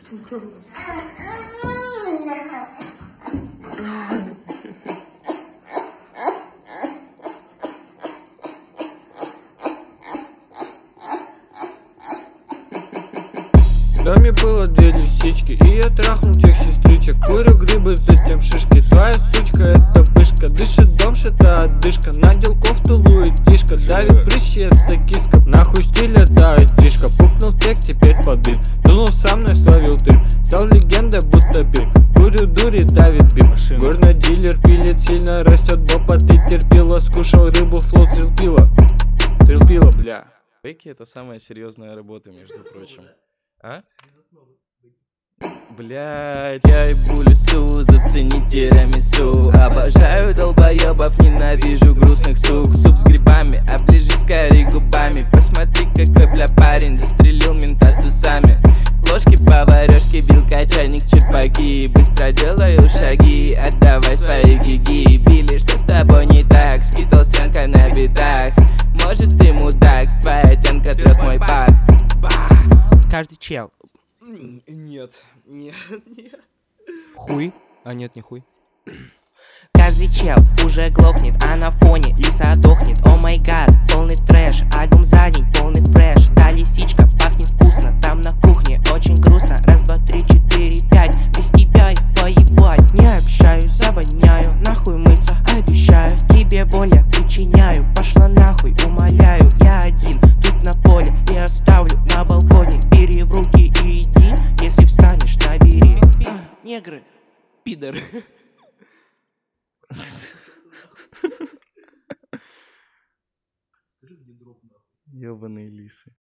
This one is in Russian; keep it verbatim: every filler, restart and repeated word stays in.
В доме было две лисички, и я трахнул тех сестричек. Курю грибы, затем шишки. Твоя сучка это пышка, дышит дом, шита отдышка. Надел кофту Луи Тишка, давит прыщи, это киска. Нахуй стиль, это айтишка. Пукнул в текст, теперь подбил. Дунул со мной, словил ты. Стал легендой, будто пил. Курю дури, давит бим. Горный дилер пилит, сильно растет бопа. Ты терпила, скушал рыбу, флот трилпила. Трилпила, бля. Бэки — это самая серьезная работа, между прочим. А? Блять, я ебу лесу, зацени тирамису. Обожаю долбоебов, ненавижу грустных сук. Суп с грибами, оближи скорее губами. Посмотри, какой бля парень застрелил мента с усами. Ложки, поварешки, вилка, чайник, чипаги. Быстро делаю шаги, отдавай свои гиги. Билли, что с тобой не так? Скитал стенка на битах. Может ты мудак, твоя тянка трет мой пах. Каждый чел. Нет, нет, нет. Хуй? А нет, не хуй. Каждый чел уже глохнет, а на фоне лиса дохнет. О май гад, полный трэш, альбом за день, полный фреш. Да, лисичка, пахнет вкусно, там на кухне очень грустно. Раз, два, три, четыре, пять, без тебя я поебать не общаюсь, завоняю, нахуй мыться обещаю. Тебе боль я причиняю, пошла нахуй, умоляю. Я один тут на поле и оставлю на балконе. Бери в руки и иди, если встанешь, набери. А, негры, пидоры. Ёбаные лисы.